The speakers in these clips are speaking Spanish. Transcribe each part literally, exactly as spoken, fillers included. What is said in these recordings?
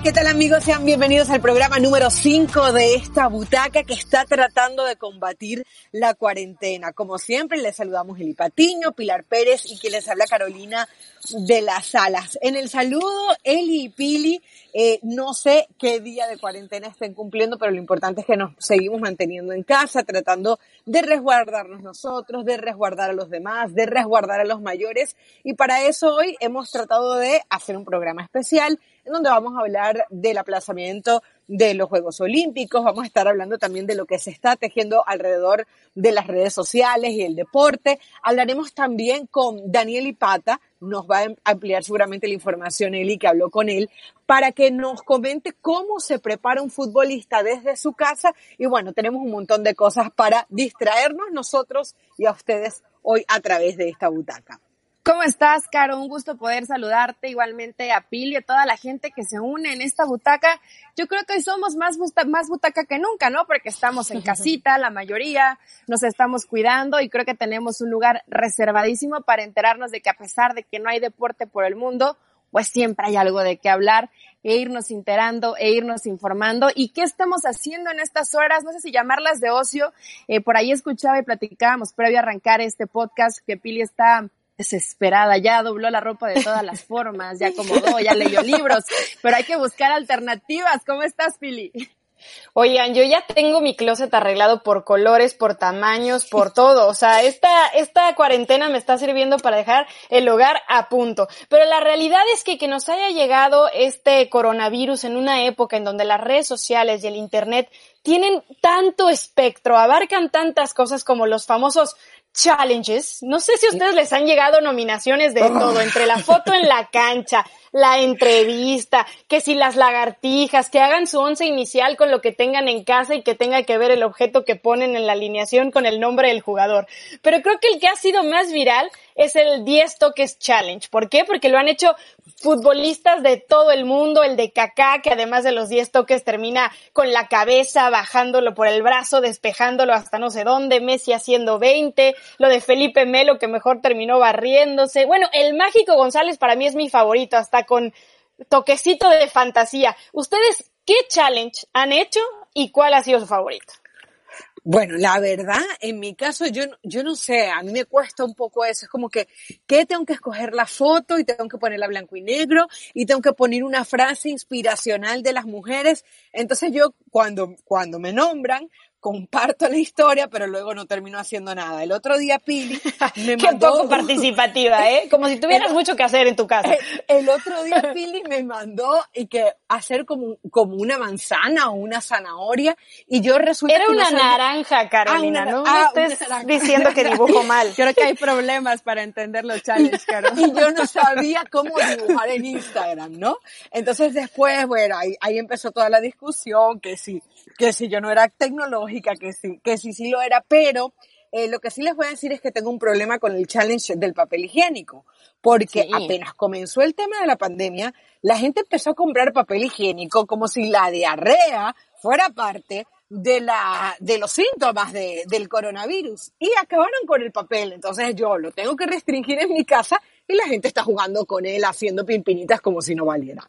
¿qué tal amigos? Sean bienvenidos al programa número cinco de esta butaca que está tratando de combatir la cuarentena. Como siempre, les saludamos Eli Patiño, Pilar Pérez y quien les habla Carolina de las Salas. En el saludo, Eli y Pili, eh, no sé qué día de cuarentena estén cumpliendo, pero lo importante es que nos seguimos manteniendo en casa, tratando de resguardarnos nosotros, de resguardar a los demás, de resguardar a los mayores. Y para eso hoy hemos tratado de hacer un programa especial en donde vamos a hablar del aplazamiento de los Juegos Olímpicos, vamos a estar hablando también de lo que se está tejiendo alrededor de las redes sociales y el deporte. Hablaremos también con Daniel Ipata, nos va a ampliar seguramente la información Eli, que habló con él, para que nos comente cómo se prepara un futbolista desde su casa. Y bueno, tenemos un montón de cosas para distraernos nosotros y a ustedes hoy a través de esta butaca. ¿Cómo estás, Caro? Un gusto poder saludarte, igualmente a Pili y a toda la gente que se une en esta butaca. Yo creo que hoy somos más, buta- más butaca que nunca, ¿no? Porque estamos en casita, la mayoría, nos estamos cuidando y creo que tenemos un lugar reservadísimo para enterarnos de que a pesar de que no hay deporte por el mundo, pues siempre hay algo de qué hablar e irnos enterando e irnos informando. ¿Y qué estamos haciendo en estas horas? No sé si llamarlas de ocio. Eh, por ahí escuchaba y platicábamos previo a arrancar este podcast que Pili está desesperada, ya dobló la ropa de todas las formas, ya acomodó, ya leyó libros, pero hay que buscar alternativas. ¿Cómo estás, Pili? Oigan, yo ya tengo mi closet arreglado por colores, por tamaños, por todo. O sea, esta, esta cuarentena me está sirviendo para dejar el hogar a punto. Pero la realidad es que que nos haya llegado este coronavirus en una época en donde las redes sociales y el internet tienen tanto espectro, abarcan tantas cosas como los famosos challenges. No sé si a ustedes les han llegado nominaciones de todo, entre la foto en la cancha, la entrevista, que si las lagartijas, que hagan su once inicial con lo que tengan en casa y que tenga que ver el objeto que ponen en la alineación con el nombre del jugador. Pero creo que el que ha sido más viral es el diez toques challenge. ¿Por qué? Porque lo han hecho futbolistas de todo el mundo, el de Kaká, que además de los diez toques termina con la cabeza, bajándolo por el brazo, despejándolo hasta no sé dónde, Messi haciendo veinte, lo de Felipe Melo que mejor terminó barriéndose. Bueno, el Mágico González para mí es mi favorito, hasta con toquecito de fantasía. ¿Ustedes qué challenge han hecho y cuál ha sido su favorito? Bueno, la verdad, en mi caso, yo, yo no sé, a mí me cuesta un poco eso. Es como que, ¿qué tengo que escoger la foto y tengo que ponerla blanco y negro y tengo que poner una frase inspiracional de las mujeres? Entonces yo, cuando, cuando me nombran, comparto la historia, pero luego no termino haciendo nada. El otro día Pili me Qué mandó... poco participativa, ¿eh? Como si tuvieras el, mucho que hacer en tu casa. El, el otro día Pili me mandó y que hacer como, como una manzana o una zanahoria y yo resulta Era que una no sabía... naranja, Carolina, ah, una, ¿no? Ah, me estés diciendo que dibujo mal. Creo que hay problemas para entender los challenges, Caro. Y yo no sabía cómo dibujar en Instagram, ¿no? Entonces después, bueno, ahí, ahí empezó toda la discusión, que si, que si yo no era tecnológica, que sí, que sí, sí lo era, pero eh, lo que sí les voy a decir es que tengo un problema con el challenge del papel higiénico, porque sí. apenas comenzó el tema de la pandemia, la gente empezó a comprar papel higiénico como si la diarrea fuera parte de la de los síntomas de, del coronavirus y acabaron con el papel. Entonces yo lo tengo que restringir en mi casa y la gente está jugando con él, haciendo pimpinitas como si no valiera.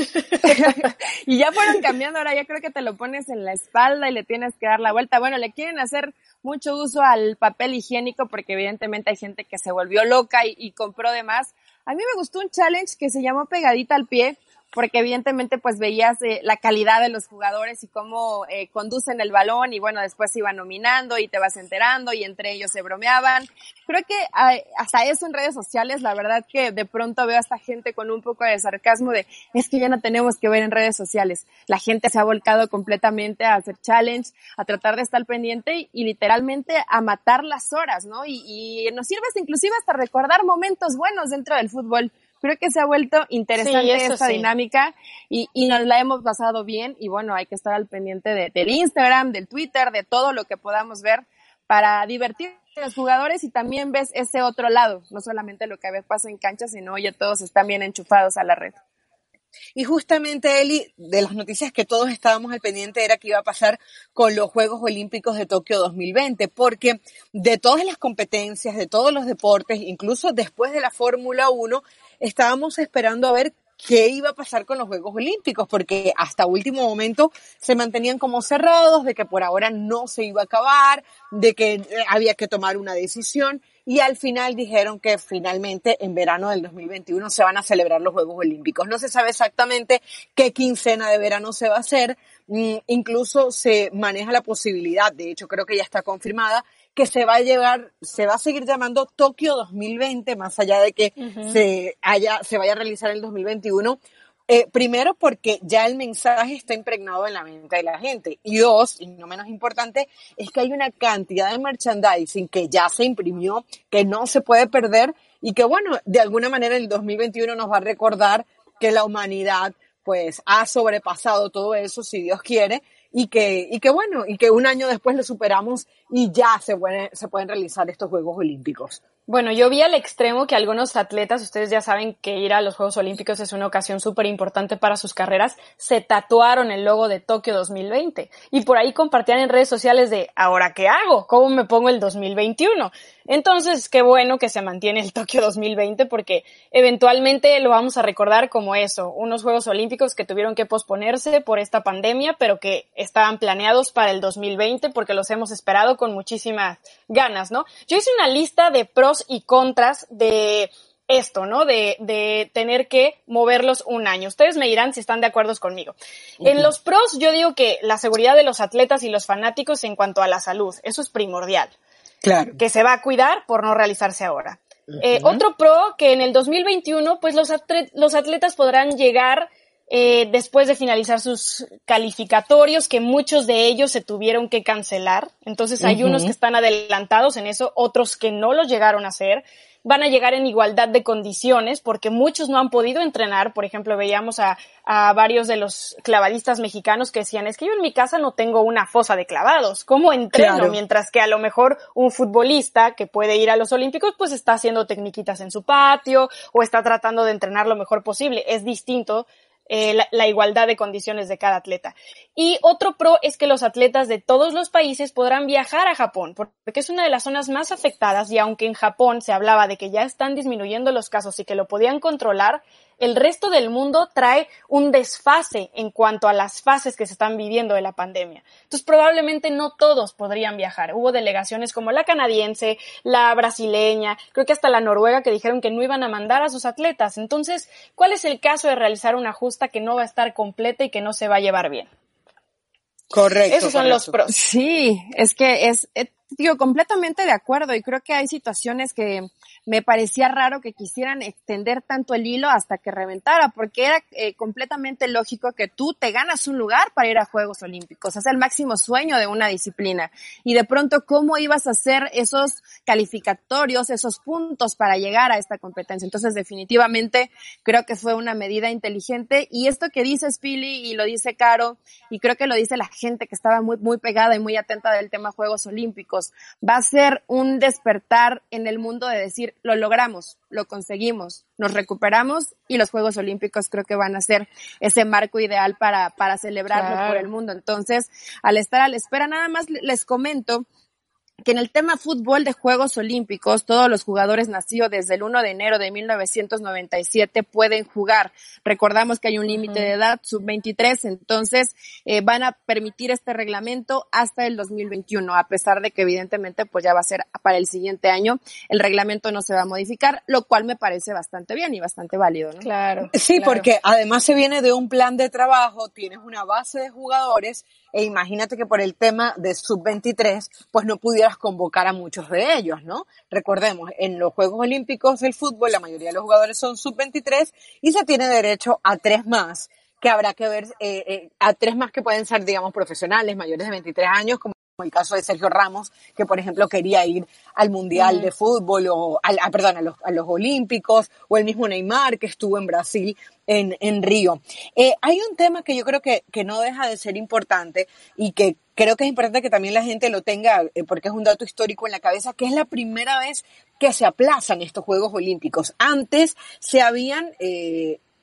Y ya fueron cambiando, ahora ya creo que te lo pones en la espalda y le tienes que dar la vuelta. Bueno, le quieren hacer mucho uso al papel higiénico porque evidentemente hay gente que se volvió loca y, y compró de más. A mí me gustó un challenge que se llamó Pegadita al Pie, porque evidentemente pues veías eh, la calidad de los jugadores y cómo eh, conducen el balón y bueno, después se iban nominando y te vas enterando y entre ellos se bromeaban. Creo que eh, hasta eso en redes sociales, la verdad que de pronto veo a esta gente con un poco de sarcasmo de es que ya no tenemos que ver en redes sociales. La gente se ha volcado completamente a hacer challenge, a tratar de estar pendiente y, y literalmente a matar las horas, ¿no? Y, y nos sirve hasta, inclusive hasta recordar momentos buenos dentro del fútbol. Creo que se ha vuelto interesante sí, esta sí. dinámica y, y nos la hemos pasado bien y bueno, hay que estar al pendiente de, del Instagram, del Twitter, de todo lo que podamos ver para divertir a los jugadores y también ves ese otro lado, no solamente lo que a veces pasa en cancha, sino ya todos están bien enchufados a la red. Y justamente, Eli, de las noticias que todos estábamos al pendiente era que iba a pasar con los Juegos Olímpicos de Tokio dos mil veinte, porque de todas las competencias, de todos los deportes, incluso después de la Fórmula uno, estábamos esperando a ver qué iba a pasar con los Juegos Olímpicos, porque hasta último momento se mantenían como cerrados, de que por ahora no se iba a acabar, de que había que tomar una decisión, y al final dijeron que finalmente en verano del dos mil veintiuno se van a celebrar los Juegos Olímpicos. No se sabe exactamente qué quincena de verano se va a hacer, mm, incluso se maneja la posibilidad, de hecho creo que ya está confirmada, que se va a llevar, se va a seguir llamando Tokio dos mil veinte, más allá de que uh-huh. se haya, se vaya a realizar en el dos mil veintiuno. Eh, primero porque ya el mensaje está impregnado en la mente de la gente. Y dos, y no menos importante, es que hay una cantidad de merchandising que ya se imprimió, que no se puede perder y que bueno, de alguna manera el dos mil veintiuno nos va a recordar que la humanidad pues ha sobrepasado todo eso, si Dios quiere, y que, y que bueno, y que un año después lo superamos y ya se pueden, se pueden realizar estos Juegos Olímpicos. Bueno, yo vi al extremo que algunos atletas, ustedes ya saben que ir a los Juegos Olímpicos es una ocasión súper importante para sus carreras, se tatuaron el logo de Tokio dos mil veinte y por ahí compartían en redes sociales de ¿ahora qué hago? ¿Cómo me pongo el dos mil veintiuno? Entonces, qué bueno que se mantiene el Tokio dos mil veinte porque eventualmente lo vamos a recordar como eso, unos Juegos Olímpicos que tuvieron que posponerse por esta pandemia, pero que estaban planeados para el dos mil veinte porque los hemos esperado con muchísimas ganas, ¿no? Yo hice una lista de pros y contras de esto, ¿no? De, de tener que moverlos un año. Ustedes me dirán si están de acuerdo conmigo. Uh-huh. En los pros, yo digo que la seguridad de los atletas y los fanáticos en cuanto a la salud, eso es primordial. Claro. Que se va a cuidar por no realizarse ahora. Uh-huh. Eh, otro pro, que en el dos mil veintiuno, pues los, atlet- los atletas podrán llegar Eh, después de finalizar sus calificatorios, que muchos de ellos se tuvieron que cancelar. Entonces hay uh-huh. unos que están adelantados en eso, otros que no los llegaron a hacer. Van a llegar en igualdad de condiciones porque muchos no han podido entrenar. Por ejemplo, veíamos a, a varios de los clavadistas mexicanos que decían, es que yo en mi casa no tengo una fosa de clavados. ¿Cómo entreno? Claro. Mientras que a lo mejor un futbolista que puede ir a los Olímpicos pues está haciendo tecniquitas en su patio o está tratando de entrenar lo mejor posible. Es distinto. Eh, la, la igualdad de condiciones de cada atleta. Y otro pro es que los atletas de todos los países podrán viajar a Japón, porque es una de las zonas más afectadas y aunque en Japón se hablaba de que ya están disminuyendo los casos y que lo podían controlar, el resto del mundo trae un desfase en cuanto a las fases que se están viviendo de la pandemia. Entonces probablemente no todos podrían viajar. Hubo delegaciones como la canadiense, la brasileña, creo que hasta la noruega que dijeron que no iban a mandar a sus atletas. Entonces, ¿cuál es el caso de realizar una justa que no va a estar completa y que no se va a llevar bien? Correcto. Esos son correcto. los pros. Sí, es que es, es, digo, completamente de acuerdo y creo que hay situaciones que me parecía raro que quisieran extender tanto el hilo hasta que reventara, porque era eh, completamente lógico que tú te ganas un lugar para ir a Juegos Olímpicos, es el máximo sueño de una disciplina y de pronto cómo ibas a hacer esos calificatorios, esos puntos para llegar a esta competencia. Entonces definitivamente creo que fue una medida inteligente y esto que dices Pili y lo dice Caro y creo que lo dice la gente que estaba muy, muy pegada y muy atenta del tema Juegos Olímpicos, va a ser un despertar en el mundo de decir lo logramos, lo conseguimos, nos recuperamos y los Juegos Olímpicos creo que van a ser ese marco ideal para, para celebrarlo claro. por el mundo. Entonces, al estar a la espera, nada más les comento que en el tema fútbol de Juegos Olímpicos, todos los jugadores nacidos desde el primero de enero de mil novecientos noventa y siete pueden jugar. Recordamos que hay un límite uh-huh. de edad, sub veintitrés, entonces eh, van a permitir este reglamento hasta el dos mil veintiuno, a pesar de que evidentemente pues ya va a ser para el siguiente año, el reglamento no se va a modificar, lo cual me parece bastante bien y bastante válido, ¿no? Claro. Sí, claro. porque además se viene de un plan de trabajo, tienes una base de jugadores e imagínate que por el tema de sub veintitrés pues no pudieras convocar a muchos de ellos, ¿no? Recordemos, en los Juegos Olímpicos del fútbol la mayoría de los jugadores son sub veintitrés y se tiene derecho a tres más, que habrá que ver, eh, eh, a tres más que pueden ser, digamos, profesionales, mayores de veintitrés años, como el caso de Sergio Ramos, que por ejemplo quería ir al Mundial uh-huh. de Fútbol, o al, a, perdón, a los, a los Olímpicos, o el mismo Neymar, que estuvo en Brasil, en, en Río. Eh, hay un tema que yo creo que, que no deja de ser importante, y que creo que es importante que también la gente lo tenga, eh, porque es un dato histórico en la cabeza, que es la primera vez que se aplazan estos Juegos Olímpicos. Antes se habían... Eh,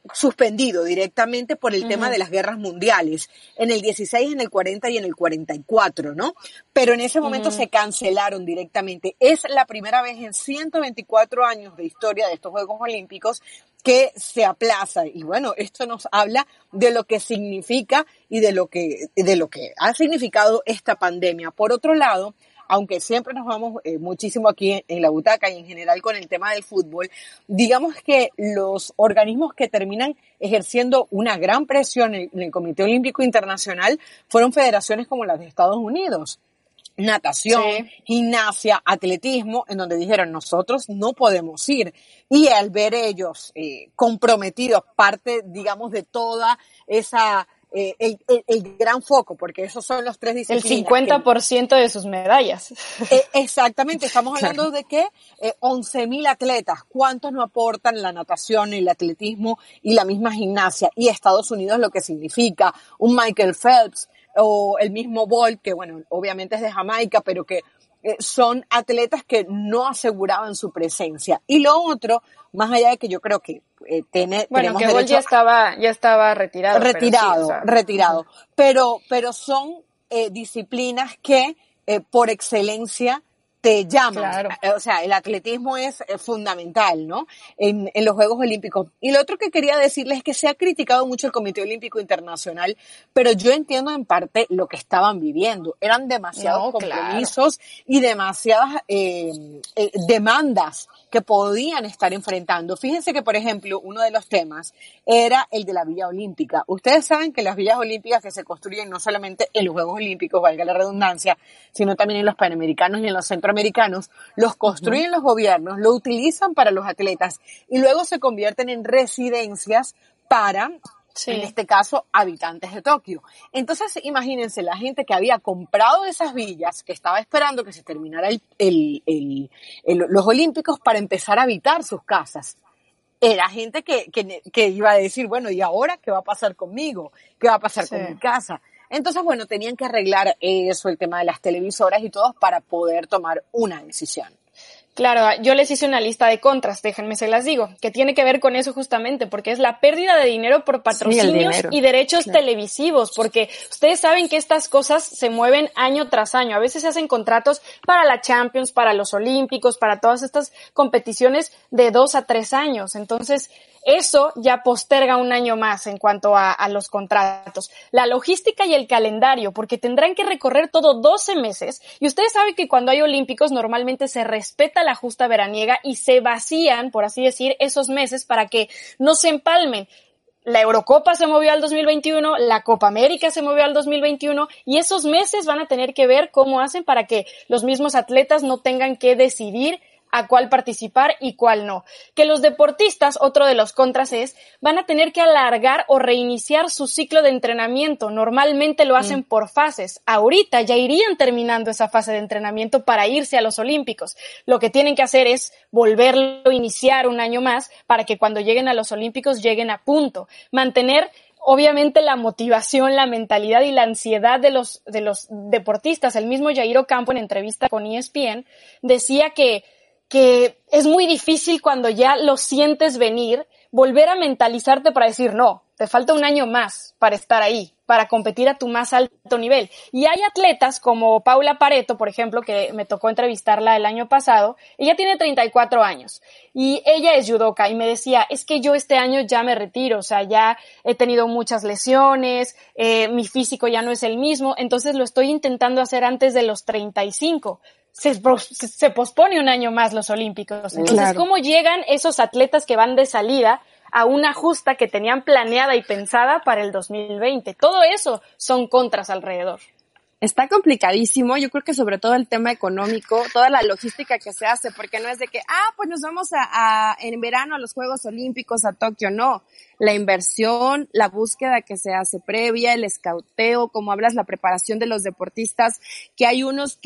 suspendido directamente por el uh-huh. tema de las guerras mundiales, en el dieciséis, en el cuarenta y en el cuarenta y cuatro, ¿no? Pero en ese momento uh-huh. se cancelaron directamente. Es la primera vez en ciento veinticuatro años de historia de estos Juegos Olímpicos que se aplaza. Y bueno, esto nos habla de lo que significa y de lo que, de lo que ha significado esta pandemia. Por otro lado, aunque siempre nos vamos eh, muchísimo aquí en, en la butaca y en general con el tema del fútbol, digamos que los organismos que terminan ejerciendo una gran presión en, en el Comité Olímpico Internacional fueron federaciones como las de Estados Unidos. Natación, sí. gimnasia, atletismo, en donde dijeron nosotros no podemos ir. Y al ver ellos eh, comprometidos, parte, digamos, de toda esa... Eh, el, el, el gran foco, porque esos son los tres disciplinas. El cincuenta por ciento que, de sus medallas. Eh, exactamente, estamos hablando claro. de que eh, once mil atletas, ¿cuántos no aportan la natación, el atletismo y la misma gimnasia? Y Estados Unidos lo que significa, un Michael Phelps o el mismo Bolt, que bueno, obviamente es de Jamaica, pero que eh, son atletas que no aseguraban su presencia. Y lo otro, más allá de que yo creo que eh, tiene, bueno, tenemos que Bolt ya estaba, ya estaba retirado. Retirado, pero sí, o sea, retirado. Uh-huh. Pero, pero son eh, disciplinas que eh, por excelencia te llaman. Claro. O sea, el atletismo es eh, fundamental, ¿no? En, en los Juegos Olímpicos. Y lo otro que quería decirles es que se ha criticado mucho el Comité Olímpico Internacional, pero yo entiendo en parte lo que estaban viviendo. Eran demasiados no, compromisos claro. y demasiadas eh, eh, demandas que podían estar enfrentando. Fíjense que, por ejemplo, uno de los temas era el de la Villa Olímpica. Ustedes saben que las villas olímpicas que se construyen no solamente en los Juegos Olímpicos, valga la redundancia, sino también en los Panamericanos y en los Centroamericanos, los construyen uh-huh. los gobiernos, lo utilizan para los atletas y luego se convierten en residencias para... Sí. En este caso, habitantes de Tokio. Entonces, imagínense la gente que había comprado esas villas, que estaba esperando que se terminara el, el, el, el, los Olímpicos para empezar a habitar sus casas. Era gente que, que, que iba a decir, bueno, ¿y ahora qué va a pasar conmigo? ¿Qué va a pasar sí. con mi casa? Entonces, bueno, tenían que arreglar eso, el tema de las televisoras y todo, para poder tomar una decisión. Claro, yo les hice una lista de contras, déjenme se las digo, que tiene que ver con eso justamente, porque es la pérdida de dinero por patrocinios sí, y derechos claro. televisivos, porque ustedes saben que estas cosas se mueven año tras año. A veces se hacen contratos para la Champions, para los Olímpicos, para todas estas competiciones de dos a tres años. Entonces, eso ya posterga un año más en cuanto a, a los contratos. La logística y el calendario, porque tendrán que recorrer todo doce meses, y ustedes saben que cuando hay Olímpicos normalmente se respeta la justa veraniega y se vacían, por así decir, esos meses para que no se empalmen. La Eurocopa se movió al dos mil veintiuno, la Copa América se movió al dos mil veintiuno y esos meses van a tener que ver cómo hacen para que los mismos atletas no tengan que decidir a cuál participar y cuál no. Que los deportistas, otro de los contras es, van a tener que alargar o reiniciar su ciclo de entrenamiento. Normalmente lo hacen mm. por fases. Ahorita ya irían terminando esa fase de entrenamiento para irse a los Olímpicos. Lo que tienen que hacer es volverlo a iniciar un año más para que cuando lleguen a los Olímpicos lleguen a punto. Mantener obviamente la motivación, la mentalidad y la ansiedad de los, de los deportistas. El mismo Jairo Campo en entrevista con E S P N decía que que es muy difícil cuando ya lo sientes venir, volver a mentalizarte para decir, no, te falta un año más para estar ahí, para competir a tu más alto nivel. Y hay atletas como Paula Pareto, por ejemplo, que me tocó entrevistarla el año pasado. Ella tiene treinta y cuatro años y ella es judoka y me decía, es que yo este año ya me retiro, o sea, ya he tenido muchas lesiones, eh, mi físico ya no es el mismo, entonces lo estoy intentando hacer antes de los treinta y cinco. Se, se pospone un año más los Olímpicos. Entonces, claro. ¿cómo llegan esos atletas que van de salida a una justa que tenían planeada y pensada para el dos mil veinte? Todo eso son contras alrededor. Está complicadísimo, yo creo que sobre todo el tema económico, toda la logística que se hace, porque no es de que, ah, pues nos vamos a, a en verano a los Juegos Olímpicos a Tokio, no. La inversión, la búsqueda que se hace previa, el escauteo, como hablas, la preparación de los deportistas, que hay unos que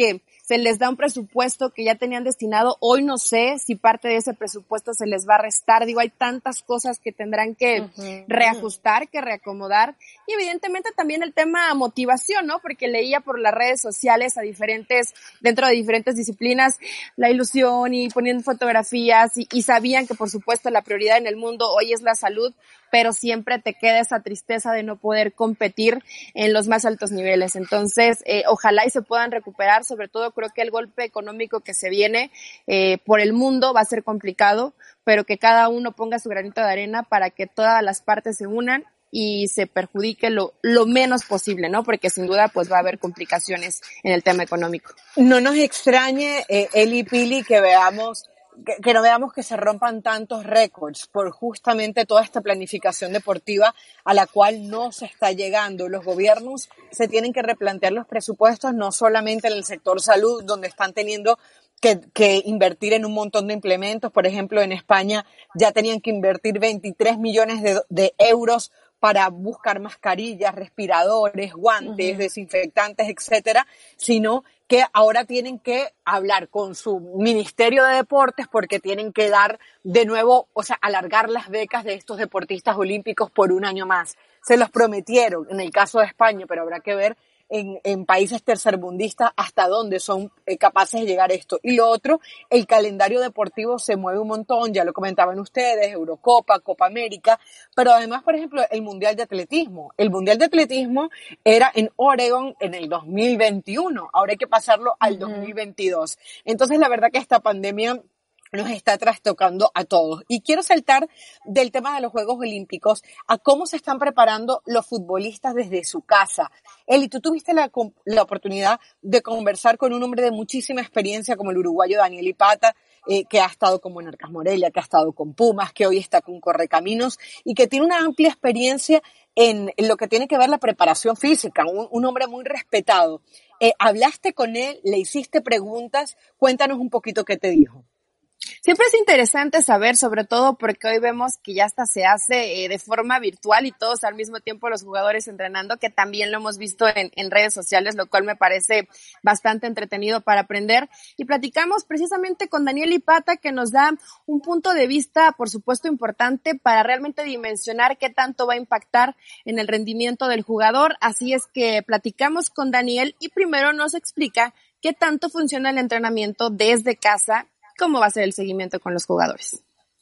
se les da un presupuesto que ya tenían destinado. Hoy no sé si parte de ese presupuesto se les va a restar. Digo, hay tantas cosas que tendrán que uh-huh. reajustar, que reacomodar. Y evidentemente también el tema motivación, ¿no? Porque leía por las redes sociales a diferentes, dentro de diferentes disciplinas, la ilusión y poniendo fotografías y, y sabían que por supuesto la prioridad en el mundo hoy es la salud, pero siempre te queda esa tristeza de no poder competir en los más altos niveles. Entonces, eh, ojalá y se puedan recuperar, sobre todo creo que el golpe económico que se viene eh, por el mundo va a ser complicado, pero que cada uno ponga su granito de arena para que todas las partes se unan y se perjudique lo, lo menos posible, ¿no? Porque sin duda pues va a haber complicaciones en el tema económico. No nos extrañe, eh, Eli Pili, que veamos Que, que no veamos que se rompan tantos récords por justamente toda esta planificación deportiva a la cual no se está llegando. Los gobiernos se tienen que replantear los presupuestos, no solamente en el sector salud, donde están teniendo que, que invertir en un montón de implementos. Por ejemplo, en España ya tenían que invertir veintitrés millones de, de euros para buscar mascarillas, respiradores, guantes, uh-huh. desinfectantes, etcétera, sino que ahora tienen que hablar con su Ministerio de Deportes porque tienen que dar de nuevo, o sea, alargar las becas de estos deportistas olímpicos por un año más. Se los prometieron en el caso de España, pero habrá que ver en, en países tercermundistas hasta dónde son eh, capaces de llegar esto. Y lo otro, el calendario deportivo se mueve un montón, ya lo comentaban ustedes, Eurocopa, Copa América, pero además, por ejemplo, el Mundial de Atletismo. El Mundial de Atletismo era en Oregon en el dos mil veintiuno, ahora hay que pasarlo al uh-huh. dos mil veintidós. Entonces, la verdad que esta pandemia nos está trastocando a todos. Y quiero saltar del tema de los Juegos Olímpicos a cómo se están preparando los futbolistas desde su casa. Eli, tú tuviste la, la oportunidad de conversar con un hombre de muchísima experiencia como el uruguayo Daniel Ipata, eh, que ha estado con Monarcas Morelia, que ha estado con Pumas, que hoy está con Correcaminos y que tiene una amplia experiencia en, en lo que tiene que ver la preparación física, un, un hombre muy respetado. Eh, ¿Hablaste con él? ¿Le hiciste preguntas? Cuéntanos un poquito qué te dijo. Siempre es interesante saber, sobre todo porque hoy vemos que ya hasta se hace eh, de forma virtual y todos al mismo tiempo los jugadores entrenando, que también lo hemos visto en, en redes sociales, lo cual me parece bastante entretenido para aprender. Y platicamos precisamente con Daniel Ipata, que nos da un punto de vista, por supuesto, importante para realmente dimensionar qué tanto va a impactar en el rendimiento del jugador. Así es que platicamos con Daniel y primero nos explica qué tanto funciona el entrenamiento desde casa. ¿Cómo va a ser el seguimiento con los jugadores?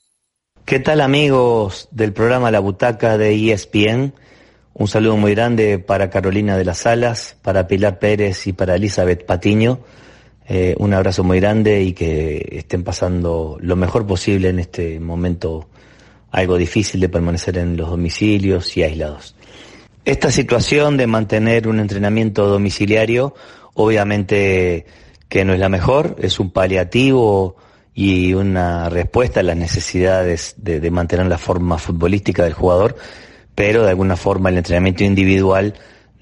¿Qué tal, amigos del programa La Butaca de E S P N? Un saludo muy grande para Carolina de las Alas, para Pilar Pérez y para Elizabeth Patiño. Eh, un abrazo muy grande y que estén pasando lo mejor posible en este momento algo difícil de permanecer en los domicilios y aislados. Esta situación de mantener un entrenamiento domiciliario, obviamente que no es la mejor, es un paliativo y una respuesta a las necesidades de, de mantener la forma futbolística del jugador, pero de alguna forma el entrenamiento individual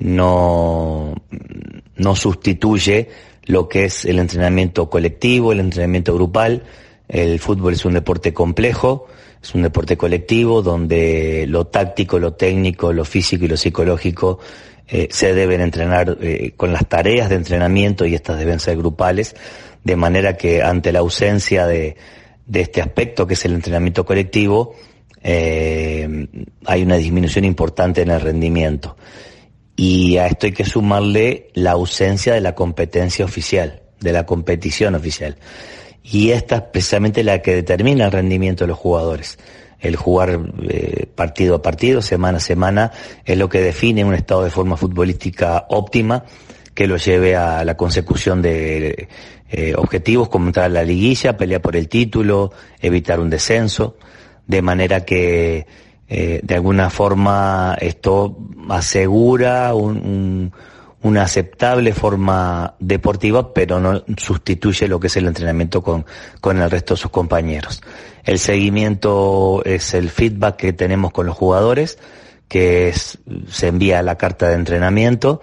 no, no sustituye lo que es el entrenamiento colectivo, el entrenamiento grupal. El fútbol es un deporte complejo, es un deporte colectivo donde lo táctico, lo técnico, lo físico y lo psicológico Eh, se deben entrenar eh, con las tareas de entrenamiento y estas deben ser grupales, de manera que ante la ausencia de, de este aspecto que es el entrenamiento colectivo, eh, hay una disminución importante en el rendimiento. Y a esto hay que sumarle la ausencia de la competencia oficial, de la competición oficial. Y esta es precisamente la que determina el rendimiento de los jugadores. El jugar eh, partido a partido, semana a semana, es lo que define un estado de forma futbolística óptima que lo lleve a la consecución de eh, objetivos como entrar a la liguilla, pelear por el título, evitar un descenso, de manera que eh, de alguna forma esto asegura un, un, una aceptable forma deportiva, pero no sustituye lo que es el entrenamiento con, con el resto de sus compañeros. El seguimiento es el feedback que tenemos con los jugadores, que es, se envía la carta de entrenamiento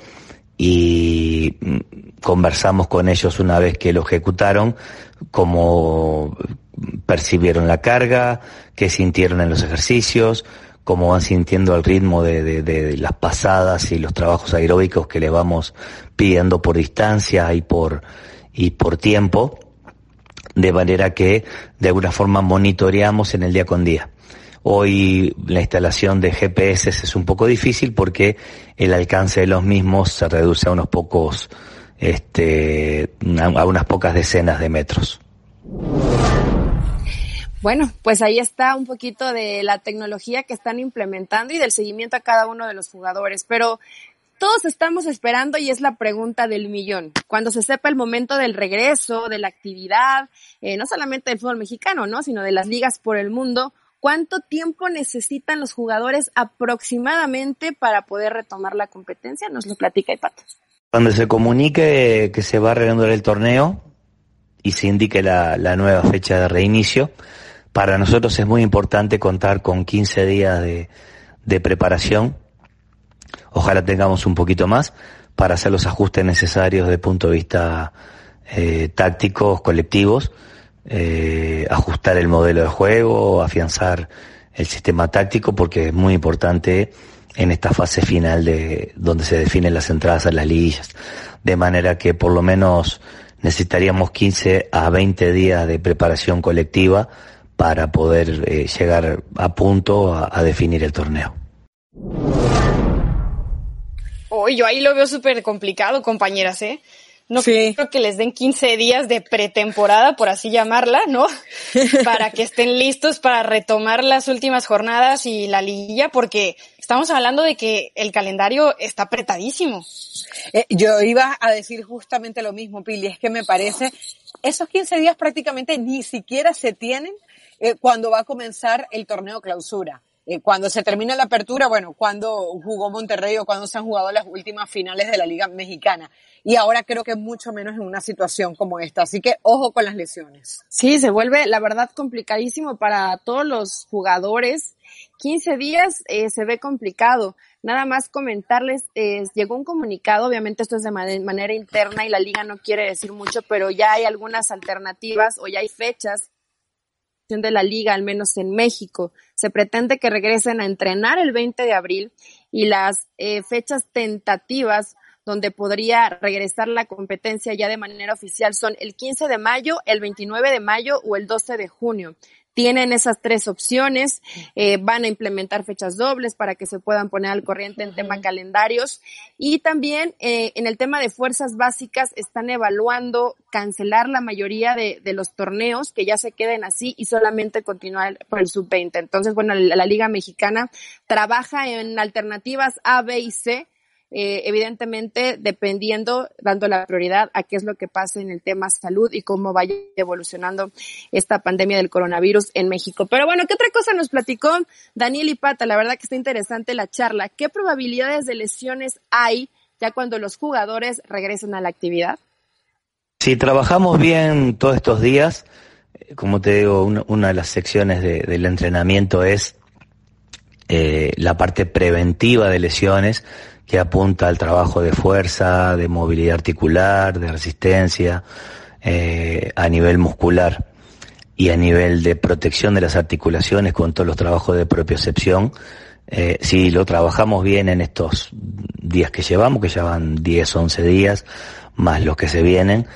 y conversamos con ellos una vez que lo ejecutaron, cómo percibieron la carga, qué sintieron en los ejercicios, cómo van sintiendo el ritmo de, de, de las pasadas y los trabajos aeróbicos que le vamos pidiendo por distancia y por y por tiempo, de manera que de alguna forma monitoreamos en el día con día. Hoy la instalación de G P S es un poco difícil porque el alcance de los mismos se reduce a unos pocos, este, a unas pocas decenas de metros. Bueno, pues ahí está un poquito de la tecnología que están implementando y del seguimiento a cada uno de los jugadores, pero todos estamos esperando y es la pregunta del millón. Cuando se sepa el momento del regreso, de la actividad, eh, no solamente del fútbol mexicano, ¿no?, sino de las ligas por el mundo, ¿cuánto tiempo necesitan los jugadores aproximadamente para poder retomar la competencia? Nos lo platica Ipata. Cuando se comunique que se va a reanudar el torneo y se indique la, la nueva fecha de reinicio, para nosotros es muy importante contar con quince días de, de preparación. Ojalá tengamos un poquito más para hacer los ajustes necesarios desde el punto de vista eh, tácticos, colectivos, eh, ajustar el modelo de juego, afianzar el sistema táctico, porque es muy importante en esta fase final de donde se definen las entradas a las liguillas. De manera que por lo menos necesitaríamos quince a veinte días de preparación colectiva para poder eh, llegar a punto a, a definir el torneo. Oh, yo ahí lo veo súper complicado, compañeras, ¿eh? No sí. creo que les den quince días de pretemporada, por así llamarla, ¿no? Para que estén listos para retomar las últimas jornadas y la liguilla, porque estamos hablando de que el calendario está apretadísimo. Eh, yo iba a decir justamente lo mismo, Pili, es que me parece, esos quince días prácticamente ni siquiera se tienen eh, cuando va a comenzar el torneo clausura. Eh, cuando se termina la apertura, bueno, cuando jugó Monterrey o cuando se han jugado las últimas finales de la Liga Mexicana. Y ahora creo que mucho menos en una situación como esta. Así que ojo con las lesiones. Sí, se vuelve, la verdad, complicadísimo para todos los jugadores. quince días eh, se ve complicado. Nada más comentarles, eh, llegó un comunicado, obviamente esto es de man- manera interna y la liga no quiere decir mucho, pero ya hay algunas alternativas o ya hay fechas de la liga, al menos en México. Se pretende que regresen a entrenar el veinte de abril y las eh, fechas tentativas donde podría regresar la competencia ya de manera oficial son el quince de mayo, el veintinueve de mayo o el doce de junio. Tienen esas tres opciones, eh, van a implementar fechas dobles para que se puedan poner al corriente en tema calendarios y también eh, en el tema de fuerzas básicas están evaluando cancelar la mayoría de, de los torneos que ya se queden así y solamente continuar por el sub veinte. Entonces, bueno, la, la Liga Mexicana trabaja en alternativas A, B y C. Eh, evidentemente dependiendo, dando la prioridad a qué es lo que pasa en el tema salud y cómo vaya evolucionando esta pandemia del coronavirus en México. Pero bueno, ¿qué otra cosa nos platicó Daniel Ipata? La verdad que está interesante la charla. ¿Qué probabilidades de lesiones hay ya cuando los jugadores regresen a la actividad? Si trabajamos bien todos estos días, como te digo, una, una de las secciones de, del entrenamiento es eh, la parte preventiva de lesiones, que apunta al trabajo de fuerza, de movilidad articular, de resistencia, eh, a nivel muscular y a nivel de protección de las articulaciones con todos los trabajos de propiocepción. Eh, si lo trabajamos bien en estos días que llevamos, que ya van diez, once días, más los que se vienen,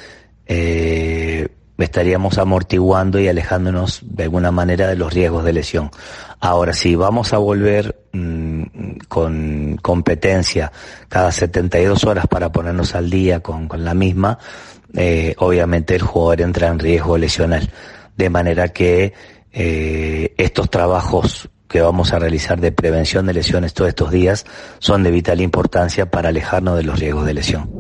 eh, estaríamos amortiguando y alejándonos de alguna manera de los riesgos de lesión. Ahora, si vamos a volver mmm, con competencia cada setenta y dos horas para ponernos al día con, con la misma, eh, obviamente el jugador entra en riesgo lesional. De manera que eh, estos trabajos que vamos a realizar de prevención de lesiones todos estos días son de vital importancia para alejarnos de los riesgos de lesión.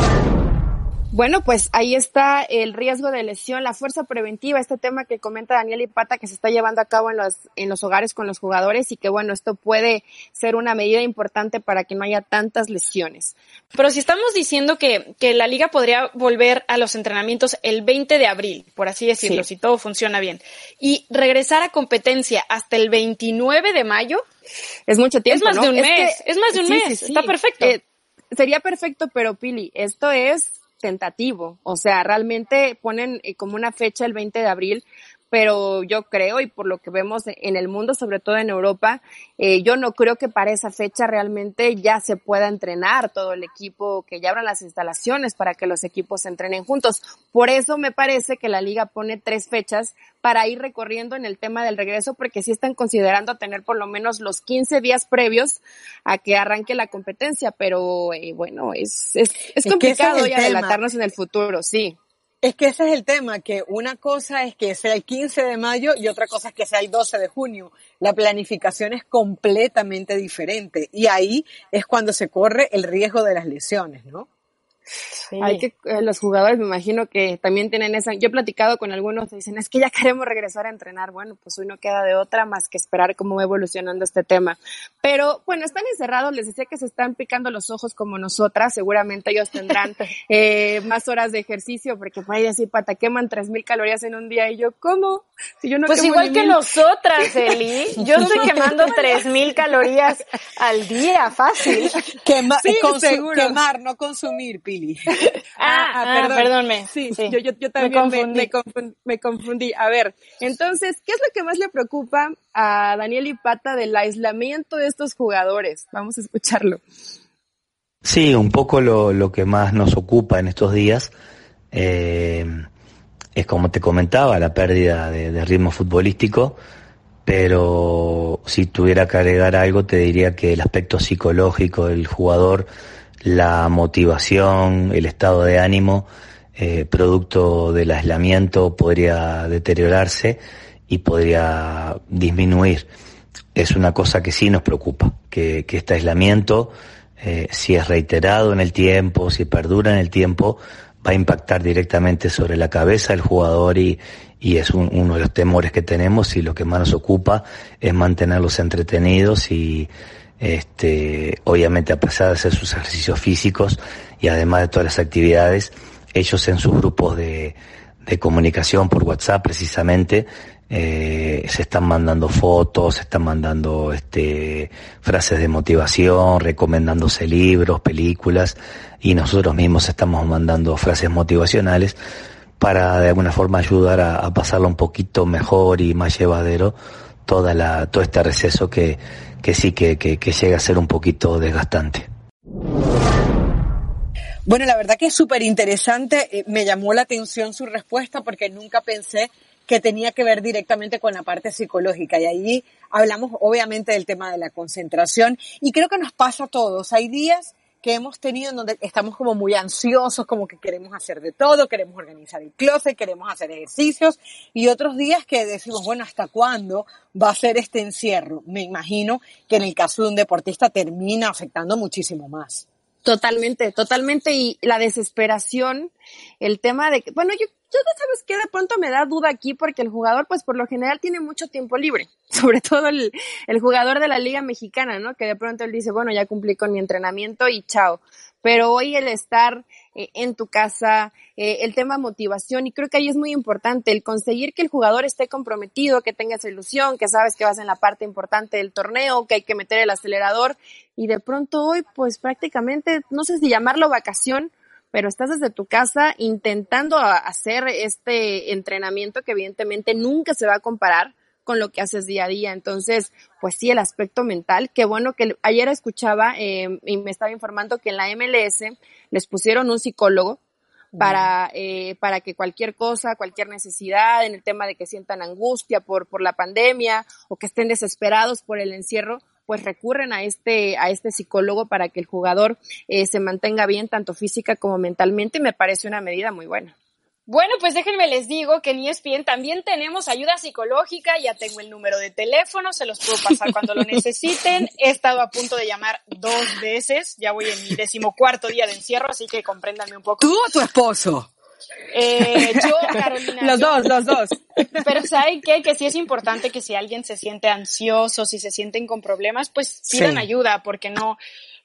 Bueno, pues ahí está el riesgo de lesión, la fuerza preventiva, este tema que comenta Daniel Ipata que se está llevando a cabo en los, en los hogares con los jugadores y que bueno, esto puede ser una medida importante para que no haya tantas lesiones. Pero si estamos diciendo que, que la liga podría volver a los entrenamientos el veinte de abril, por así decirlo, sí, si todo funciona bien, y regresar a competencia hasta el veintinueve de mayo, es mucho tiempo, es más ¿no? de un es mes, que, es más de un sí, mes, sí, sí. Está perfecto. Eh, sería perfecto, pero Pili, esto es tentativo, o sea, realmente ponen eh, como una fecha el veinte de abril pero yo creo, y por lo que vemos en el mundo, sobre todo en Europa, eh, yo no creo que para esa fecha realmente ya se pueda entrenar todo el equipo, que ya abran las instalaciones para que los equipos se entrenen juntos. Por eso me parece que la liga pone tres fechas para ir recorriendo en el tema del regreso, porque sí están considerando tener por lo menos los quince días previos a que arranque la competencia, pero eh, bueno, es, es, es complicado ya adelantarnos en el futuro, sí. Es que ese es el tema, que una cosa es que sea el quince de mayo y otra cosa es que sea el doce de junio. La planificación es completamente diferente y ahí es cuando se corre el riesgo de las lesiones, ¿no? Sí. Hay que, eh, los jugadores me imagino que también tienen esa, yo he platicado con algunos que dicen, es que ya queremos regresar a entrenar. Bueno, pues hoy no queda de otra más que esperar cómo va evolucionando este tema. Pero bueno, están encerrados, les decía que se están picando los ojos como nosotras, seguramente ellos tendrán eh, más horas de ejercicio, porque por ahí decir, pata, queman tres mil calorías en un día, y yo, ¿cómo? Si yo no pues igual que mil. Nosotras, Eli, yo estoy quemando tres mil calorías al día, fácil. Quema, sí, consu- quemar, no consumir, Pili. Ah, ah, perdón. perdónme. Sí, sí, yo, yo, yo también me confundí. Me, me, confundí, me confundí. A ver, entonces, ¿qué es lo que más le preocupa a Daniel y Pata del aislamiento de estos jugadores? Vamos a escucharlo. Sí, un poco lo, lo que más nos ocupa en estos días eh, es, como te comentaba, la pérdida de, de ritmo futbolístico, pero si tuviera que agregar algo te diría que el aspecto psicológico del jugador, la motivación, el estado de ánimo, eh, producto del aislamiento, podría deteriorarse y podría disminuir. Es una cosa que sí nos preocupa, que, que este aislamiento, eh, si es reiterado en el tiempo, si perdura en el tiempo, va a impactar directamente sobre la cabeza del jugador y, y es un, uno de los temores que tenemos, y lo que más nos ocupa es mantenerlos entretenidos y Este, obviamente, a pesar de hacer sus ejercicios físicos y además de todas las actividades, ellos en sus grupos de, de comunicación por WhatsApp precisamente eh, se están mandando fotos, se están mandando este, frases de motivación, recomendándose libros, películas, y nosotros mismos estamos mandando frases motivacionales para de alguna forma ayudar a, a pasarlo un poquito mejor y más llevadero toda la, todo este receso que que sí que, que, que llega a ser un poquito desgastante. Bueno, la verdad que es súper interesante, me llamó la atención su respuesta porque nunca pensé que tenía que ver directamente con la parte psicológica, y ahí hablamos obviamente del tema de la concentración, y creo que nos pasa a todos. Hay días que hemos tenido en donde estamos como muy ansiosos, como que queremos hacer de todo, queremos organizar el closet, queremos hacer ejercicios, y otros días que decimos, bueno, ¿hasta cuándo va a ser este encierro? Me imagino que en el caso de un deportista termina afectando muchísimo más. Totalmente, totalmente, y la desesperación, el tema de que, bueno, yo, yo no sabes qué, de pronto me da duda aquí, porque el jugador, pues por lo general tiene mucho tiempo libre, sobre todo el, el jugador de la Liga Mexicana, ¿no? Que de pronto él dice, bueno, ya cumplí con mi entrenamiento y chao. Pero hoy el estar eh, en tu casa, eh, el tema motivación, y creo que ahí es muy importante el conseguir que el jugador esté comprometido, que tenga esa ilusión, que sabes que vas en la parte importante del torneo, que hay que meter el acelerador, y de pronto hoy pues prácticamente, no sé si llamarlo vacación, pero estás desde tu casa intentando hacer este entrenamiento que evidentemente nunca se va a comparar con lo que haces día a día. Entonces, pues sí, el aspecto mental, qué bueno que ayer escuchaba eh, y me estaba informando que en la M L S les pusieron un psicólogo para eh, para que cualquier cosa, cualquier necesidad, en el tema de que sientan angustia por por la pandemia o que estén desesperados por el encierro, pues recurren a este a este psicólogo para que el jugador eh, se mantenga bien tanto física como mentalmente, y me parece una medida muy buena. Bueno, pues déjenme les digo que en E S P N también tenemos ayuda psicológica, ya tengo el número de teléfono, se los puedo pasar cuando lo necesiten. He estado a punto de llamar dos veces, ya voy en mi decimocuarto día de encierro, así que compréndanme un poco. ¿Tú o tu esposo? Eh, yo, Carolina. Los yo, dos, los dos. Pero ¿saben qué? Que sí es importante que si alguien se siente ansioso, si se sienten con problemas, pues pidan sí. ayuda, porque no...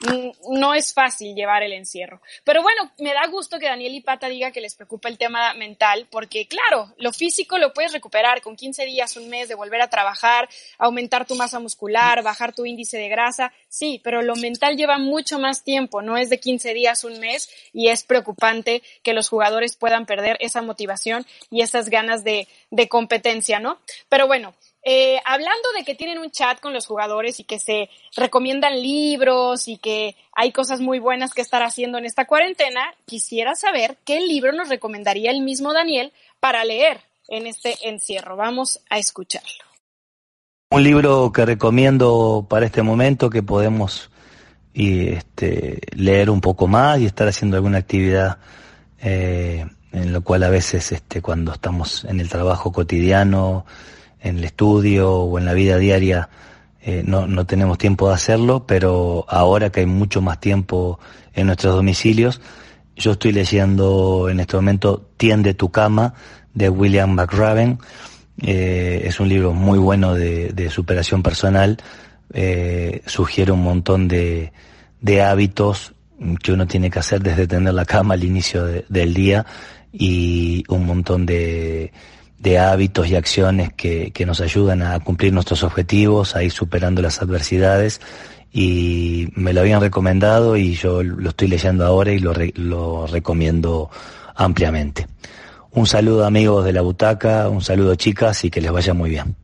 no es fácil llevar el encierro. Pero bueno, me da gusto que Daniel y Pata diga que les preocupa el tema mental, porque claro, lo físico lo puedes recuperar con quince días, un mes de volver a trabajar, aumentar tu masa muscular, bajar tu índice de grasa, sí, pero lo mental lleva mucho más tiempo, no es de quince días, un mes, y es preocupante que los jugadores puedan perder esa motivación y esas ganas de, de competencia, ¿no? Pero bueno, Eh, hablando de que tienen un chat con los jugadores y que se recomiendan libros y que hay cosas muy buenas que estar haciendo en esta cuarentena, quisiera saber qué libro nos recomendaría el mismo Daniel para leer en este encierro. Vamos a escucharlo. Un libro que recomiendo para este momento, que podemos y, este, leer un poco más y estar haciendo alguna actividad, eh, en lo cual a veces este, cuando estamos en el trabajo cotidiano, en el estudio o en la vida diaria, eh, no, no tenemos tiempo de hacerlo, pero ahora que hay mucho más tiempo en nuestros domicilios, yo estoy leyendo en este momento Tiende tu cama, de William McRaven. Eh, es un libro muy bueno de, de superación personal, eh, sugiere un montón de, de hábitos que uno tiene que hacer desde tender la cama al inicio de, del día, y un montón de de hábitos y acciones que, que nos ayudan a cumplir nuestros objetivos, a ir superando las adversidades, y me lo habían recomendado y yo lo estoy leyendo ahora y lo, re, lo recomiendo ampliamente. Un saludo, amigos de la butaca, un saludo, chicas, y que les vaya muy bien.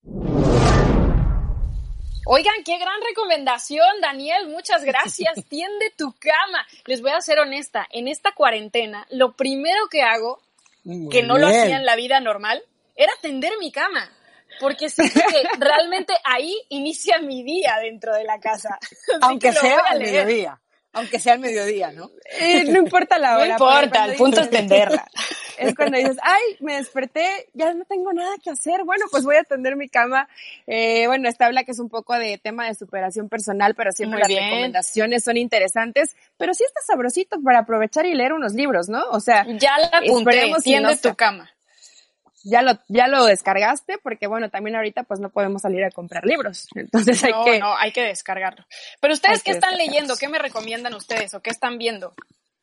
Oigan, qué gran recomendación, Daniel, muchas gracias. Tiende tu cama. Les voy a ser honesta, en esta cuarentena, lo primero que hago, Muy que no bien. Lo hacía en la vida normal, era tender mi cama, porque siento que realmente ahí inicia mi día dentro de la casa. Aunque sea al mediodía, aunque sea al mediodía, ¿no? Eh, no importa la hora. No importa, el punto es tenderla. Es cuando dices, ay, me desperté, ya no tengo nada que hacer, bueno, pues voy a tender mi cama. Eh, bueno, esta habla que es un poco de tema de superación personal, pero siempre Muy las bien. recomendaciones son interesantes, pero sí está sabrosito para aprovechar y leer unos libros, ¿no? O sea, ya la apunté, tiende tu cama. Ya lo, ya lo descargaste, porque bueno, también ahorita pues no podemos salir a comprar libros, entonces hay no, que... No, hay que descargarlo. Pero ustedes, ¿qué están leyendo? ¿Qué me recomiendan ustedes o qué están viendo?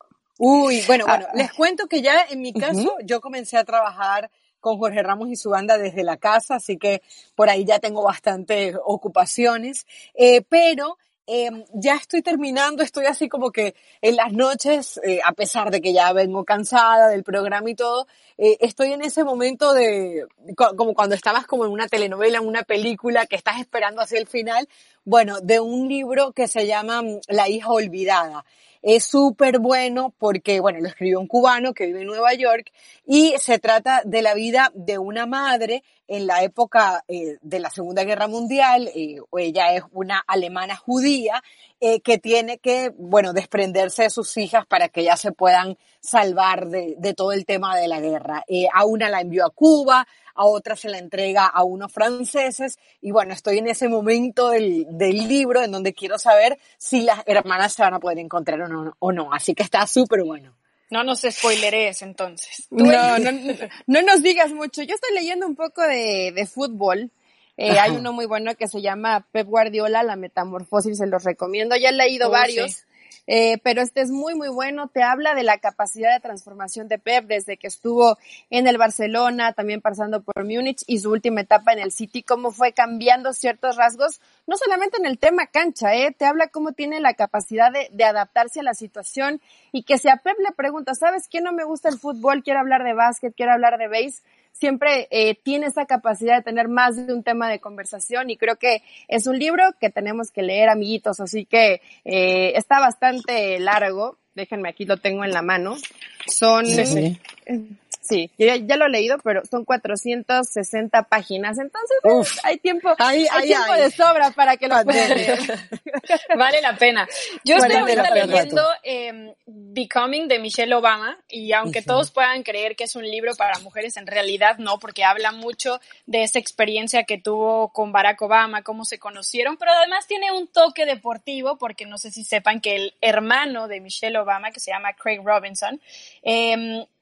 Uy, bueno, bueno, ah, les cuento que ya en mi caso uh-huh. yo comencé a trabajar con Jorge Ramos y su banda desde la casa, así que por ahí ya tengo bastantes ocupaciones, eh, pero eh, ya estoy terminando, estoy así como que en las noches, eh, a pesar de que ya vengo cansada del programa y todo, eh, estoy en ese momento de, como cuando estabas como en una telenovela, en una película, que estás esperando hacia el final, bueno, de un libro que se llama La hija olvidada. Es súper bueno porque, bueno, lo escribió un cubano que vive en Nueva York y se trata de la vida de una madre en la época eh, de la Segunda Guerra Mundial. Eh, ella es una alemana judía eh, que tiene que, bueno, desprenderse de sus hijas para que ellas se puedan salvar de, de todo el tema de la guerra. Eh, a una la envió a Cuba, a otra se la entrega a unos franceses, y bueno, estoy en ese momento del, del libro en donde quiero saber si las hermanas se van a poder encontrar o no, o no. Así que está súper bueno. No nos spoileres entonces. No, no, no nos digas mucho. Yo estoy leyendo un poco de, de fútbol. Eh, hay uno muy bueno que se llama Pep Guardiola, la metamorfosis, se los recomiendo. Ya he leído oh, varios. Sí. Eh, pero este es muy, muy bueno. Te habla de la capacidad de transformación de Pep desde que estuvo en el Barcelona, también pasando por Múnich y su última etapa en el City, cómo fue cambiando ciertos rasgos, no solamente en el tema cancha, eh, te habla cómo tiene la capacidad de, de adaptarse a la situación, y que si a Pep le pregunta, ¿sabes qué? No me gusta el fútbol, quiero hablar de básquet, quiero hablar de base, siempre eh, tiene esa capacidad de tener más de un tema de conversación, y creo que es un libro que tenemos que leer, amiguitos, así que eh, está bastante largo. Déjenme, aquí lo tengo en la mano. Son... Sí, sí. Sí, ya, ya lo he leído, pero son cuatrocientas sesenta páginas, entonces Uf, hay tiempo, ay, hay ay, tiempo ay. de sobra para que lo puedan leer. Vale la pena. Yo vale estoy ahorita leyendo eh, Becoming de Michelle Obama, y aunque uh-huh. todos puedan creer que es un libro para mujeres, en realidad no, porque habla mucho de esa experiencia que tuvo con Barack Obama, cómo se conocieron, pero además tiene un toque deportivo, porque no sé si sepan que el hermano de Michelle Obama, que se llama Craig Robinson, eh,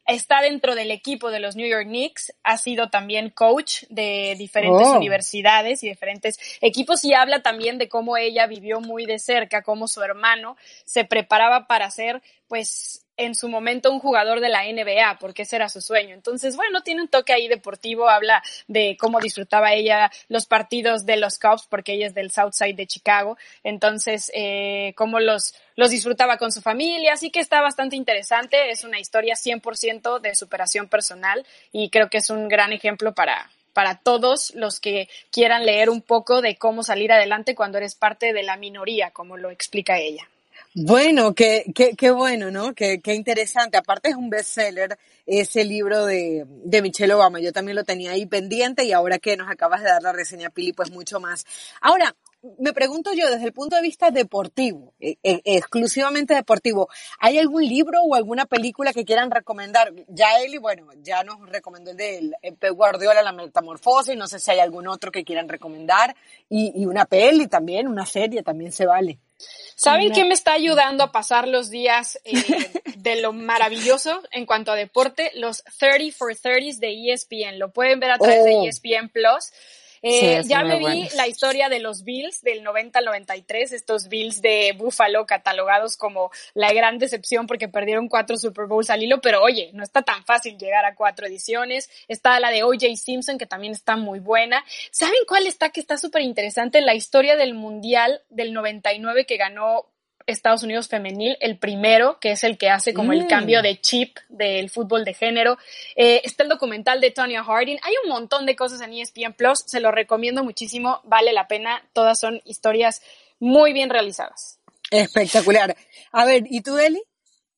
está dentro del equipo de los New York Knicks, ha sido también coach de diferentes Oh. universidades y diferentes equipos, y habla también de cómo ella vivió muy de cerca, cómo su hermano se preparaba para ser, pues, en su momento un jugador de la N B A, porque ese era su sueño. Entonces, bueno, tiene un toque ahí deportivo, habla de cómo disfrutaba ella los partidos de los Cubs, porque ella es del South Side de Chicago, entonces, eh, cómo los, los disfrutaba con su familia, así que está bastante interesante, es una historia cien por ciento de superación personal, y creo que es un gran ejemplo para, para todos los que quieran leer un poco de cómo salir adelante cuando eres parte de la minoría, como lo explica ella. Bueno, qué, qué, qué bueno, ¿no? Qué, qué interesante. Aparte es un bestseller ese libro de, de Michelle Obama. Yo también lo tenía ahí pendiente y ahora que nos acabas de dar la reseña, Pili, pues mucho más. Ahora, me pregunto yo, desde el punto de vista deportivo, eh, eh, exclusivamente deportivo, ¿hay algún libro o alguna película que quieran recomendar? Ya Eli, bueno, ya nos recomendó el de Pep Guardiola, La Metamorfosis, no sé si hay algún otro que quieran recomendar, y, y una peli también, una serie también se vale. ¿Saben qué me está ayudando a pasar los días eh, de lo maravilloso en cuanto a deporte? Los treinta for thirties de E S P N. Lo pueden ver a través Oh. de E S P N Plus. Eh, Sí, ya son me muy vi buenos. la historia de los Bills del noventa al noventa y tres, estos Bills de Buffalo catalogados como la gran decepción porque perdieron cuatro Super Bowls al hilo, pero oye, no está tan fácil llegar a cuatro ediciones. Está la de O J Simpson, que también está muy buena. ¿Saben cuál está? Que está súper interesante, la historia del Mundial del noventa y nueve que ganó Estados Unidos femenil, el primero, que es el que hace como Mm. el cambio de chip del fútbol de género. Eh, está el documental de Tonya Harding. Hay un montón de cosas en E S P N Plus. Se lo recomiendo muchísimo. Vale la pena. Todas son historias muy bien realizadas. Espectacular. A ver, ¿y tú, Eli?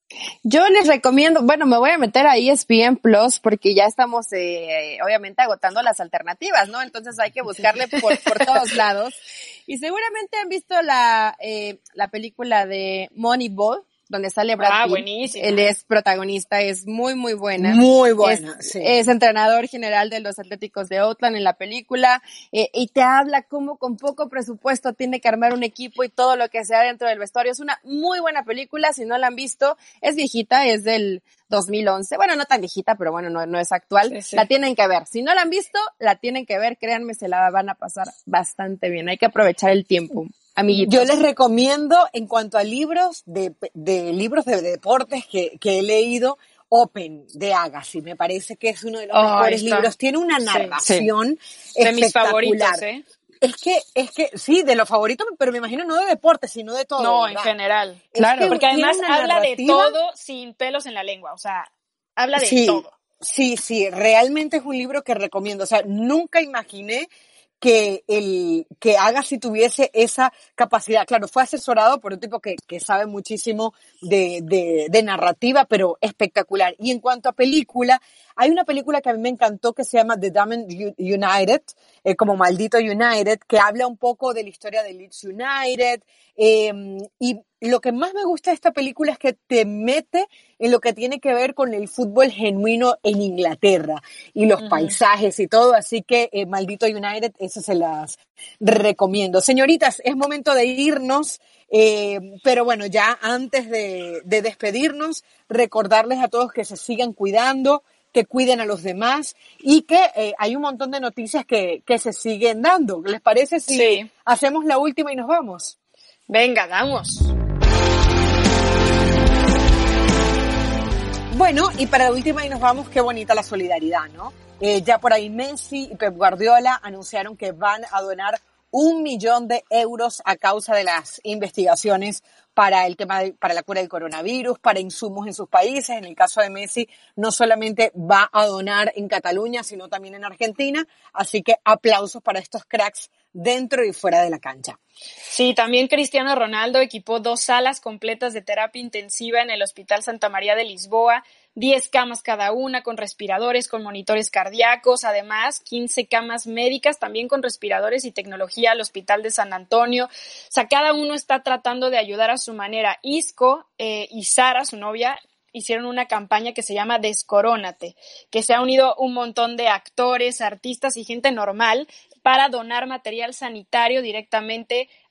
Yo les recomiendo, bueno, me voy a meter a E S P N Plus porque ya estamos, eh, obviamente, agotando las alternativas, ¿no? Entonces hay que buscarle por, por todos lados. Y seguramente han visto la, eh, la película de Moneyball, donde sale Brad Ah, Pitt. buenísima. Él es protagonista, es muy, muy buena. Muy buena, es, sí. Es entrenador general de los Atléticos de Oakland en la película, eh, y te habla cómo con poco presupuesto tiene que armar un equipo y todo lo que sea dentro del vestuario. Es una muy buena película, si no la han visto, es viejita, es del dos mil once, bueno, no tan viejita, pero bueno, no, no es actual. Sí, sí. La tienen que ver. Si no la han visto, la tienen que ver, créanme, se la van a pasar bastante bien. Hay que aprovechar el tiempo. Amiguitos. Yo les recomiendo, en cuanto a libros de, de libros de deportes que, que he leído, Open de Agassi, me parece que es uno de los Oh, mejores está. libros. Tiene una Sí, narración De mis espectacular. favoritos, ¿eh? Es que, es que, sí, de los favoritos, pero me imagino no de deporte, sino de todo. No, en ¿verdad? general. Es Claro. que Porque además tiene una habla de narrativa- todo sin pelos en la lengua. O sea, habla de sí, todo. Sí, sí, realmente es un libro que recomiendo. O sea, nunca imaginé que el que Agassi tuviese esa capacidad. Claro, fue asesorado por un tipo que, que sabe muchísimo de, de, de narrativa, pero espectacular. Y en cuanto a película, hay una película que a mí me encantó que se llama The Damned United, eh, como Maldito United, que habla un poco de la historia de Leeds United, eh, y lo que más me gusta de esta película es que te mete en lo que tiene que ver con el fútbol genuino en Inglaterra y los Ujú. paisajes y todo, así que eh, Maldito United, eso se las recomiendo. Señoritas, es momento de irnos, eh, pero bueno, ya antes de, de despedirnos, recordarles a todos que se sigan cuidando, que cuiden a los demás y que eh, hay un montón de noticias que, que se siguen dando. ¿Les parece si Sí. hacemos la última y nos vamos? Venga, damos. Bueno, y para la última y nos vamos, qué bonita la solidaridad, ¿no? Eh, ya por ahí Messi y Pep Guardiola anunciaron que van a donar un millón de euros a causa de las investigaciones para el tema de, para la cura del coronavirus, para insumos en sus países. En el caso de Messi, no solamente va a donar en Cataluña, sino también en Argentina. Así que aplausos para estos cracks dentro y fuera de la cancha. Sí, también Cristiano Ronaldo equipó dos salas completas de terapia intensiva en el Hospital Santa María de Lisboa, diez camas cada una con respiradores, con monitores cardíacos, además quince camas médicas también con respiradores y tecnología al Hospital de San Antonio. O sea, cada uno está tratando de ayudar a su manera. Isco eh, y Sara, su novia, hicieron una campaña que se llama Descorónate, que se ha unido un montón de actores, artistas y gente normal para donar material sanitario directamente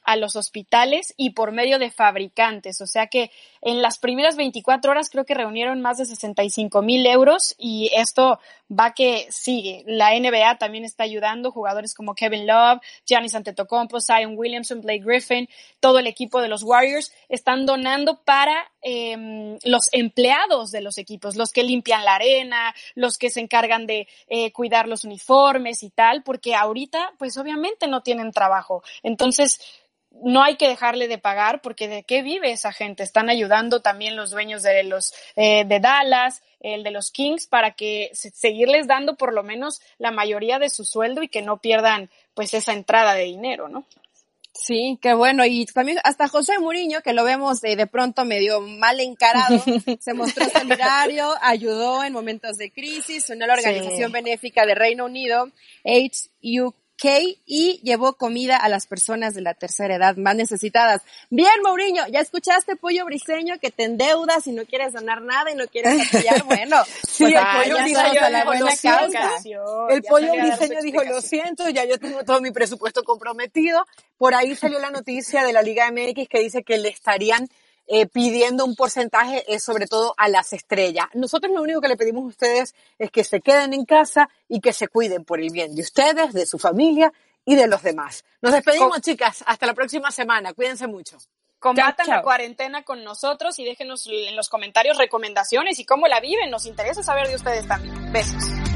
a los hospitales y por medio de fabricantes. O sea que en las primeras veinticuatro horas creo que reunieron más de sesenta y cinco mil euros y esto va que sigue. La N B A también está ayudando, jugadores como Kevin Love, Giannis Antetokounmpo, Zion Williamson, Blake Griffin, todo el equipo de los Warriors están donando para eh, los empleados de los equipos, los que limpian la arena, los que se encargan de eh, cuidar los uniformes y tal, porque ahorita pues obviamente no tienen trabajo. Entonces no hay que dejarle de pagar porque ¿de qué vive esa gente? Están ayudando también los dueños de los eh, de Dallas, el de los Kings, para que se, seguirles dando por lo menos la mayoría de su sueldo y que no pierdan pues esa entrada de dinero, ¿no? Sí, qué bueno. Y también hasta José Mourinho, que lo vemos de, de pronto medio mal encarado, se mostró solidario, ayudó en momentos de crisis, unió a la organización sí. benéfica de Reino Unido, H U K, y llevó comida a las personas de la tercera edad más necesitadas. Bien, Mourinho, ¿ya escuchaste, Pollo Briseño, que te endeudas y no quieres donar nada y no quieres apoyar? Bueno, sí, pues el Pollo Briseño a la buena causa. El ya Pollo Briseño dijo, lo siento, ya yo tengo todo mi presupuesto comprometido. Por ahí salió la noticia de la Liga M X que dice que le estarían Eh, pidiendo un porcentaje, eh, sobre todo a las estrellas. Nosotros lo único que le pedimos a ustedes es que se queden en casa y que se cuiden por el bien de ustedes, de su familia y de los demás. Nos despedimos, con... chicas. Hasta la próxima semana. Cuídense mucho. Combatan la cuarentena con nosotros y déjenos en los comentarios recomendaciones y cómo la viven. Nos interesa saber de ustedes también. Besos.